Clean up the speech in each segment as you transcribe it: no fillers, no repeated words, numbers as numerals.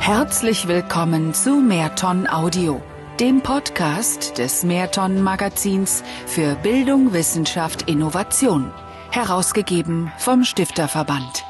Herzlich willkommen zu Mehrton Audio, dem Podcast des Mehrton Magazins für Bildung, Wissenschaft, Innovation, herausgegeben vom Stifterverband.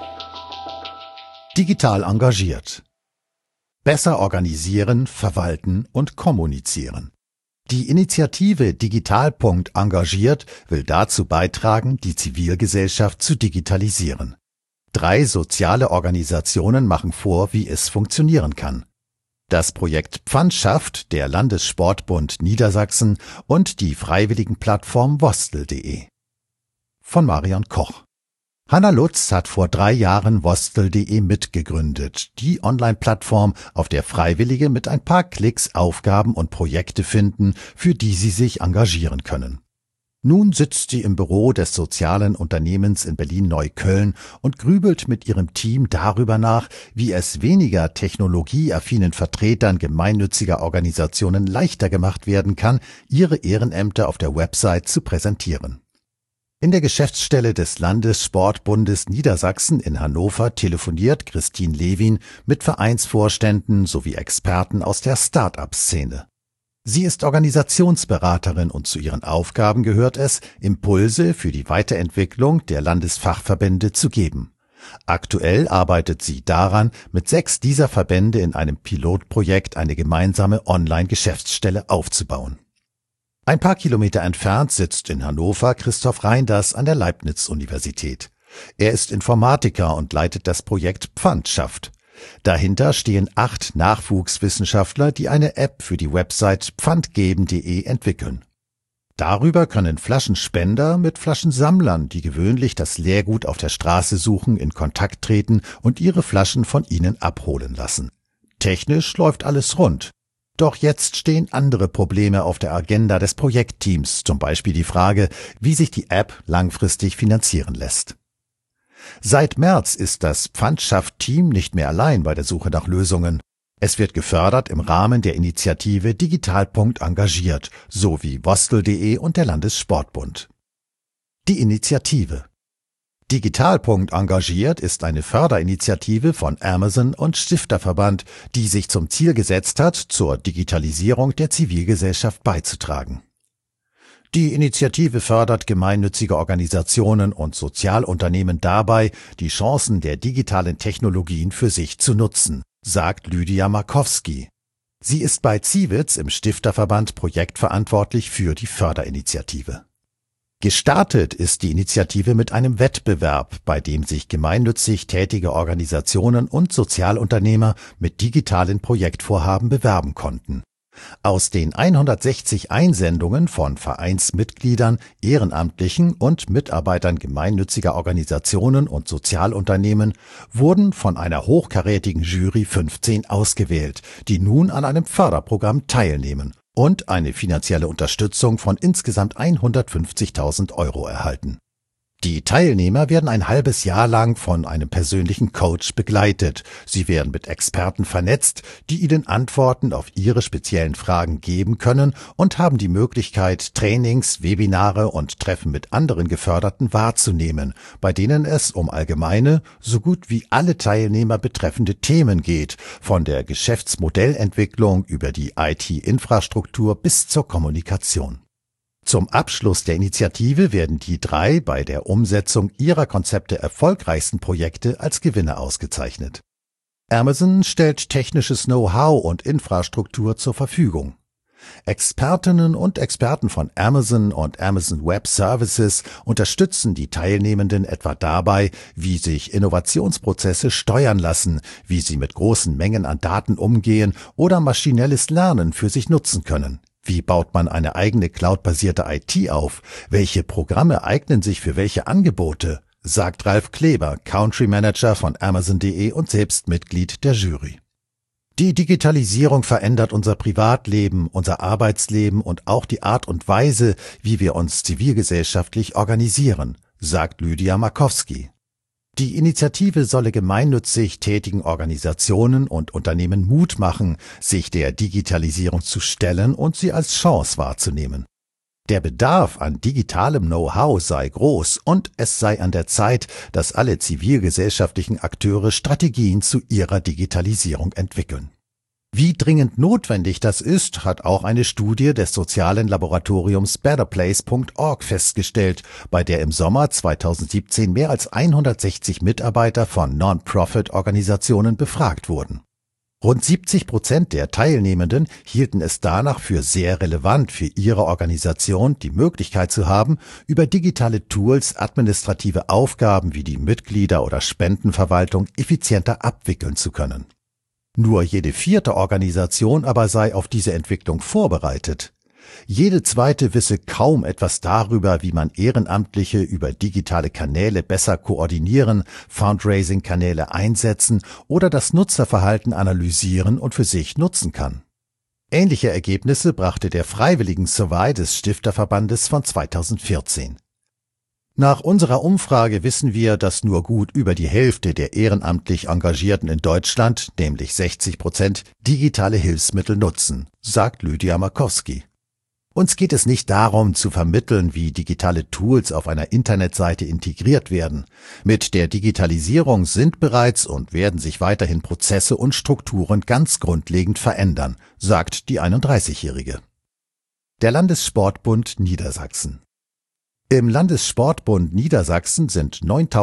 Digital engagiert. Besser organisieren, verwalten und kommunizieren. Die Initiative Digital. Engagiert will dazu beitragen, die Zivilgesellschaft zu digitalisieren. 3 soziale Organisationen machen vor, wie es funktionieren kann. Das Projekt Pfandschaft der Landessportbund Niedersachsen und die Freiwilligenplattform Vostl.de. Von Marion Koch. Hanna Lutz hat vor 3 Jahren Vostl.de mitgegründet, die Online-Plattform, auf der Freiwillige mit ein paar Klicks Aufgaben und Projekte finden, für die sie sich engagieren können. Nun sitzt sie im Büro des sozialen Unternehmens in Berlin-Neukölln und grübelt mit ihrem Team darüber nach, wie es weniger technologieaffinen Vertretern gemeinnütziger Organisationen leichter gemacht werden kann, ihre Ehrenämter auf der Website zu präsentieren. In der Geschäftsstelle des Landessportbundes Niedersachsen in Hannover telefoniert Christine Lewin mit Vereinsvorständen sowie Experten aus der Start-up-Szene. Sie ist Organisationsberaterin und zu ihren Aufgaben gehört es, Impulse für die Weiterentwicklung der Landesfachverbände zu geben. Aktuell arbeitet sie daran, mit 6 dieser Verbände in einem Pilotprojekt eine gemeinsame Online-Geschäftsstelle aufzubauen. Ein paar Kilometer entfernt sitzt in Hannover Christoph Reinders an der Leibniz-Universität. Er ist Informatiker und leitet das Projekt Pfandschaft. Dahinter stehen 8 Nachwuchswissenschaftler, die eine App für die Website pfandgeben.de entwickeln. Darüber können Flaschenspender mit Flaschensammlern, die gewöhnlich das Leergut auf der Straße suchen, in Kontakt treten und ihre Flaschen von ihnen abholen lassen. Technisch läuft alles rund. Doch jetzt stehen andere Probleme auf der Agenda des Projektteams, zum Beispiel die Frage, wie sich die App langfristig finanzieren lässt. Seit März ist das Pfandschaft-Team nicht mehr allein bei der Suche nach Lösungen. Es wird gefördert im Rahmen der Initiative Digital. Engagiert, sowie Vostl.de und der Landessportbund. Die Initiative Digital. Engagiert ist eine Förderinitiative von Amazon und Stifterverband, die sich zum Ziel gesetzt hat, zur Digitalisierung der Zivilgesellschaft beizutragen. Die Initiative fördert gemeinnützige Organisationen und Sozialunternehmen dabei, die Chancen der digitalen Technologien für sich zu nutzen, sagt Lydia Markowski. Sie ist bei Ziwitz im Stifterverband projektverantwortlich für die Förderinitiative. Gestartet ist die Initiative mit einem Wettbewerb, bei dem sich gemeinnützig tätige Organisationen und Sozialunternehmer mit digitalen Projektvorhaben bewerben konnten. Aus den 160 Einsendungen von Vereinsmitgliedern, Ehrenamtlichen und Mitarbeitern gemeinnütziger Organisationen und Sozialunternehmen wurden von einer hochkarätigen Jury 15 ausgewählt, die nun an einem Förderprogramm teilnehmen und eine finanzielle Unterstützung von insgesamt 150.000 € erhalten. Die Teilnehmer werden ein halbes Jahr lang von einem persönlichen Coach begleitet. Sie werden mit Experten vernetzt, die ihnen Antworten auf ihre speziellen Fragen geben können und haben die Möglichkeit, Trainings, Webinare und Treffen mit anderen Geförderten wahrzunehmen, bei denen es um allgemeine, so gut wie alle Teilnehmer betreffende Themen geht, von der Geschäftsmodellentwicklung über die IT-Infrastruktur bis zur Kommunikation. Zum Abschluss der Initiative werden die 3 bei der Umsetzung ihrer Konzepte erfolgreichsten Projekte als Gewinner ausgezeichnet. Amazon stellt technisches Know-how und Infrastruktur zur Verfügung. Expertinnen und Experten von Amazon und Amazon Web Services unterstützen die Teilnehmenden etwa dabei, wie sich Innovationsprozesse steuern lassen, wie sie mit großen Mengen an Daten umgehen oder maschinelles Lernen für sich nutzen können. Wie baut man eine eigene cloudbasierte IT auf? Welche Programme eignen sich für welche Angebote? Sagt Ralf Kleber, Country Manager von Amazon.de und selbst Mitglied der Jury. Die Digitalisierung verändert unser Privatleben, unser Arbeitsleben und auch die Art und Weise, wie wir uns zivilgesellschaftlich organisieren, sagt Lydia Markowski. Die Initiative solle gemeinnützig tätigen Organisationen und Unternehmen Mut machen, sich der Digitalisierung zu stellen und sie als Chance wahrzunehmen. Der Bedarf an digitalem Know-how sei groß und es sei an der Zeit, dass alle zivilgesellschaftlichen Akteure Strategien zu ihrer Digitalisierung entwickeln. Wie dringend notwendig das ist, hat auch eine Studie des sozialen Laboratoriums betterplace.org festgestellt, bei der im Sommer 2017 mehr als 160 Mitarbeiter von Non-Profit-Organisationen befragt wurden. Rund 70% der Teilnehmenden hielten es danach für sehr relevant für ihre Organisation, die Möglichkeit zu haben, über digitale Tools administrative Aufgaben wie die Mitglieder- oder Spendenverwaltung effizienter abwickeln zu können. Nur jede 4. Organisation aber sei auf diese Entwicklung vorbereitet. Jede 2. wisse kaum etwas darüber, wie man Ehrenamtliche über digitale Kanäle besser koordinieren, Fundraising-Kanäle einsetzen oder das Nutzerverhalten analysieren und für sich nutzen kann. Ähnliche Ergebnisse brachte der Freiwilligen Survey des Stifterverbandes von 2014. Nach unserer Umfrage wissen wir, dass nur gut über die Hälfte der ehrenamtlich Engagierten in Deutschland, nämlich 60%, digitale Hilfsmittel nutzen, sagt Lydia Markowski. Uns geht es nicht darum, zu vermitteln, wie digitale Tools auf einer Internetseite integriert werden. Mit der Digitalisierung sind bereits und werden sich weiterhin Prozesse und Strukturen ganz grundlegend verändern, sagt die 31-Jährige. Der Landessportbund Niedersachsen. Im Landessportbund Niedersachsen sind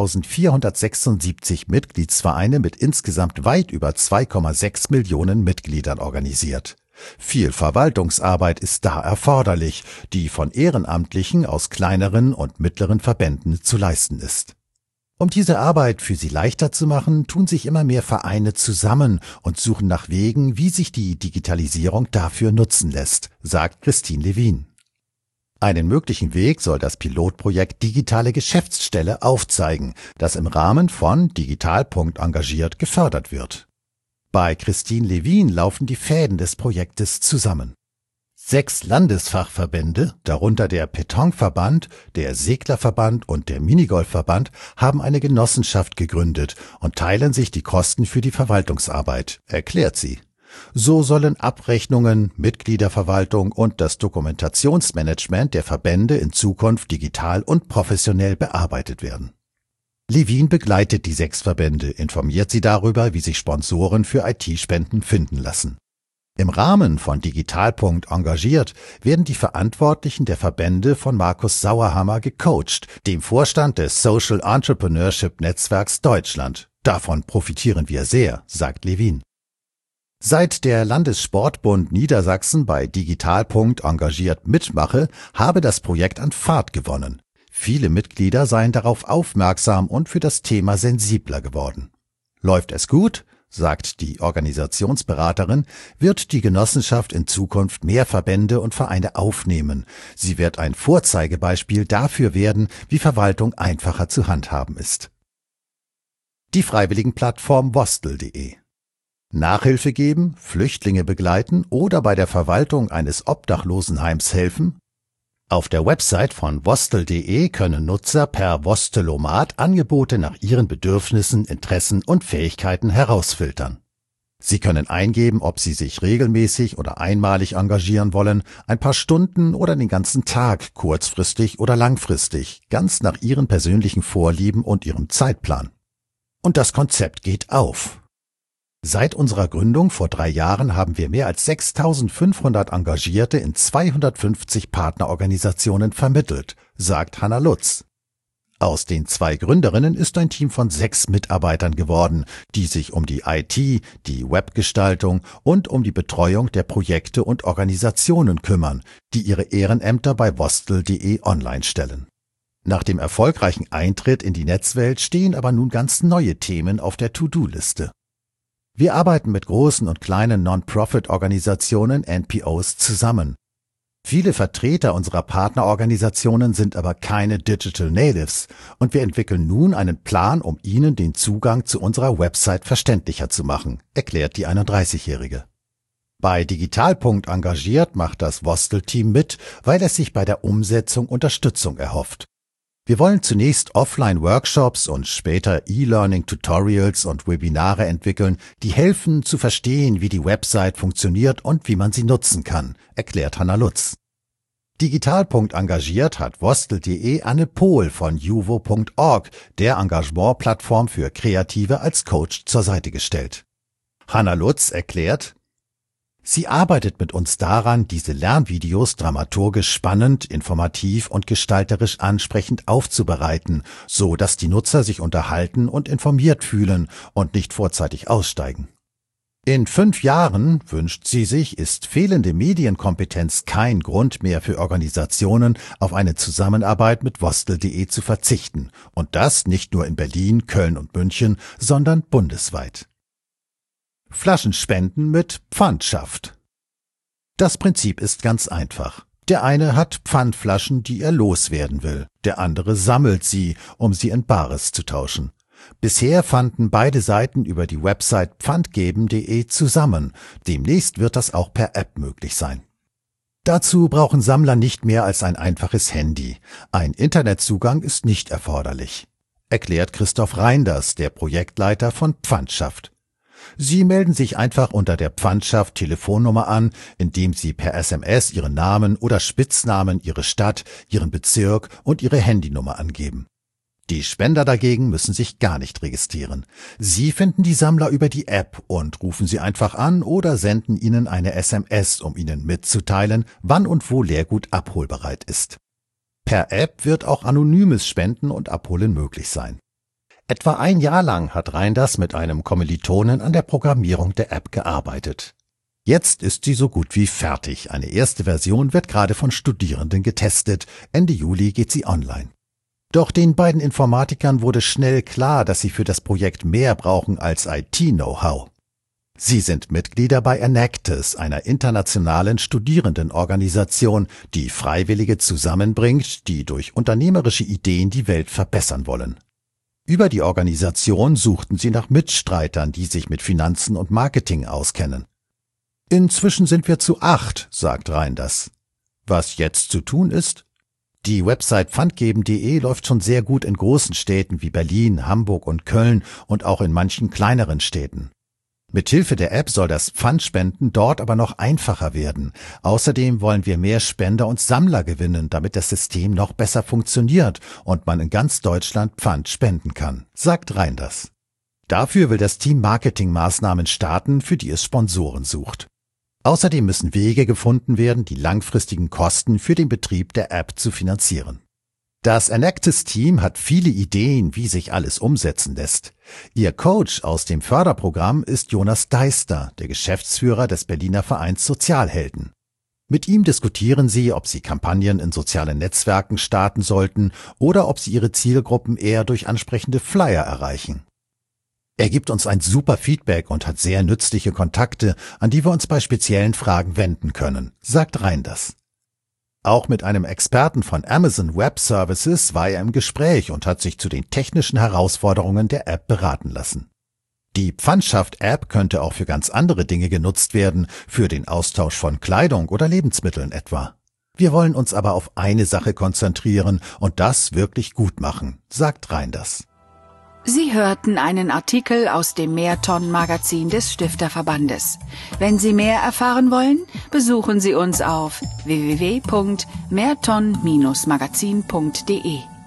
9.476 Mitgliedsvereine mit insgesamt weit über 2,6 Millionen Mitgliedern organisiert. Viel Verwaltungsarbeit ist da erforderlich, die von Ehrenamtlichen aus kleineren und mittleren Verbänden zu leisten ist. Um diese Arbeit für sie leichter zu machen, tun sich immer mehr Vereine zusammen und suchen nach Wegen, wie sich die Digitalisierung dafür nutzen lässt, sagt Christine Levin. Einen möglichen Weg soll das Pilotprojekt Digitale Geschäftsstelle aufzeigen, das im Rahmen von Digital. Engagiert gefördert wird. Bei Christine Levin laufen die Fäden des Projektes zusammen. 6 Landesfachverbände, darunter der Petanqueverband, der Seglerverband und der Minigolfverband, haben eine Genossenschaft gegründet und teilen sich die Kosten für die Verwaltungsarbeit, erklärt sie. So sollen Abrechnungen, Mitgliederverwaltung und das Dokumentationsmanagement der Verbände in Zukunft digital und professionell bearbeitet werden. Levin begleitet die 6 Verbände, informiert sie darüber, wie sich Sponsoren für IT-Spenden finden lassen. Im Rahmen von Digital. Engagiert werden die Verantwortlichen der Verbände von Markus Sauerhammer gecoacht, dem Vorstand des Social Entrepreneurship Netzwerks Deutschland. Davon profitieren wir sehr, sagt Levin. Seit der Landessportbund Niedersachsen bei Digital. Engagiert mitmache, habe das Projekt an Fahrt gewonnen. Viele Mitglieder seien darauf aufmerksam und für das Thema sensibler geworden. Läuft es gut, sagt die Organisationsberaterin, wird die Genossenschaft in Zukunft mehr Verbände und Vereine aufnehmen. Sie wird ein Vorzeigebeispiel dafür werden, wie Verwaltung einfacher zu handhaben ist. Die Freiwilligenplattform vostl.de. Nachhilfe geben, Flüchtlinge begleiten oder bei der Verwaltung eines Obdachlosenheims helfen? Auf der Website von vostl.de können Nutzer per Vostlomat Angebote nach ihren Bedürfnissen, Interessen und Fähigkeiten herausfiltern. Sie können eingeben, ob Sie sich regelmäßig oder einmalig engagieren wollen, ein paar Stunden oder den ganzen Tag, kurzfristig oder langfristig, ganz nach Ihren persönlichen Vorlieben und Ihrem Zeitplan. Und das Konzept geht auf. Seit unserer Gründung vor 3 Jahren haben wir mehr als 6.500 Engagierte in 250 Partnerorganisationen vermittelt, sagt Hanna Lutz. Aus den 2 Gründerinnen ist ein Team von 6 Mitarbeitern geworden, die sich um die IT, die Webgestaltung und um die Betreuung der Projekte und Organisationen kümmern, die ihre Ehrenämter bei vostl.de online stellen. Nach dem erfolgreichen Eintritt in die Netzwelt stehen aber nun ganz neue Themen auf der To-Do-Liste. Wir arbeiten mit großen und kleinen Non-Profit-Organisationen, NPOs, zusammen. Viele Vertreter unserer Partnerorganisationen sind aber keine Digital Natives und wir entwickeln nun einen Plan, um ihnen den Zugang zu unserer Website verständlicher zu machen, erklärt die 31-Jährige. Bei Digital. Engagiert macht das Vostl-Team mit, weil es sich bei der Umsetzung Unterstützung erhofft. Wir wollen zunächst Offline-Workshops und später E-Learning-Tutorials und Webinare entwickeln, die helfen zu verstehen, wie die Website funktioniert und wie man sie nutzen kann, erklärt Hanna Lutz. Digital.de engagiert hat vostl.de Anne Pohl von juvo.org, der Engagementplattform für Kreative, als Coach zur Seite gestellt. Hanna Lutz erklärt: Sie arbeitet mit uns daran, diese Lernvideos dramaturgisch spannend, informativ und gestalterisch ansprechend aufzubereiten, so dass die Nutzer sich unterhalten und informiert fühlen und nicht vorzeitig aussteigen. In 5 Jahren, wünscht sie sich, ist fehlende Medienkompetenz kein Grund mehr für Organisationen, auf eine Zusammenarbeit mit vostl.de zu verzichten. Und das nicht nur in Berlin, Köln und München, sondern bundesweit. Flaschenspenden mit Pfandschaft. Das Prinzip ist ganz einfach. Der eine hat Pfandflaschen, die er loswerden will. Der andere sammelt sie, um sie in Bares zu tauschen. Bisher fanden beide Seiten über die Website pfandgeben.de zusammen. Demnächst wird das auch per App möglich sein. Dazu brauchen Sammler nicht mehr als ein einfaches Handy. Ein Internetzugang ist nicht erforderlich, erklärt Christoph Reinders, der Projektleiter von Pfandschaft. Sie melden sich einfach unter der Pfandschaft-Telefonnummer an, indem Sie per SMS Ihren Namen oder Spitznamen, Ihre Stadt, Ihren Bezirk und Ihre Handynummer angeben. Die Spender dagegen müssen sich gar nicht registrieren. Sie finden die Sammler über die App und rufen sie einfach an oder senden ihnen eine SMS, um ihnen mitzuteilen, wann und wo Leergut abholbereit ist. Per App wird auch anonymes Spenden und Abholen möglich sein. Etwa 1 Jahr lang hat Reinders mit einem Kommilitonen an der Programmierung der App gearbeitet. Jetzt ist sie so gut wie fertig. Eine erste Version wird gerade von Studierenden getestet. Ende Juli geht sie online. Doch den beiden Informatikern wurde schnell klar, dass sie für das Projekt mehr brauchen als IT-Know-how. Sie sind Mitglieder bei Enactus, einer internationalen Studierendenorganisation, die Freiwillige zusammenbringt, die durch unternehmerische Ideen die Welt verbessern wollen. Über die Organisation suchten sie nach Mitstreitern, die sich mit Finanzen und Marketing auskennen. Inzwischen sind wir zu 8, sagt Reinders. Was jetzt zu tun ist? Die Website pfandgeben.de läuft schon sehr gut in großen Städten wie Berlin, Hamburg und Köln und auch in manchen kleineren Städten. Mithilfe der App soll das Pfandspenden dort aber noch einfacher werden. Außerdem wollen wir mehr Spender und Sammler gewinnen, damit das System noch besser funktioniert und man in ganz Deutschland Pfand spenden kann, sagt Reinders. Dafür will das Team Marketingmaßnahmen starten, für die es Sponsoren sucht. Außerdem müssen Wege gefunden werden, die langfristigen Kosten für den Betrieb der App zu finanzieren. Das Enactus-Team hat viele Ideen, wie sich alles umsetzen lässt. Ihr Coach aus dem Förderprogramm ist Jonas Deister, der Geschäftsführer des Berliner Vereins Sozialhelden. Mit ihm diskutieren sie, ob sie Kampagnen in sozialen Netzwerken starten sollten oder ob sie ihre Zielgruppen eher durch ansprechende Flyer erreichen. Er gibt uns ein super Feedback und hat sehr nützliche Kontakte, an die wir uns bei speziellen Fragen wenden können, sagt Reinders. Auch mit einem Experten von Amazon Web Services war er im Gespräch und hat sich zu den technischen Herausforderungen der App beraten lassen. Die Pfandschaft-App könnte auch für ganz andere Dinge genutzt werden, für den Austausch von Kleidung oder Lebensmitteln etwa. Wir wollen uns aber auf eine Sache konzentrieren und das wirklich gut machen, sagt Reinders. Sie hörten einen Artikel aus dem Mehrton-Magazin des Stifterverbandes. Wenn Sie mehr erfahren wollen, besuchen Sie uns auf www.mehrton-magazin.de.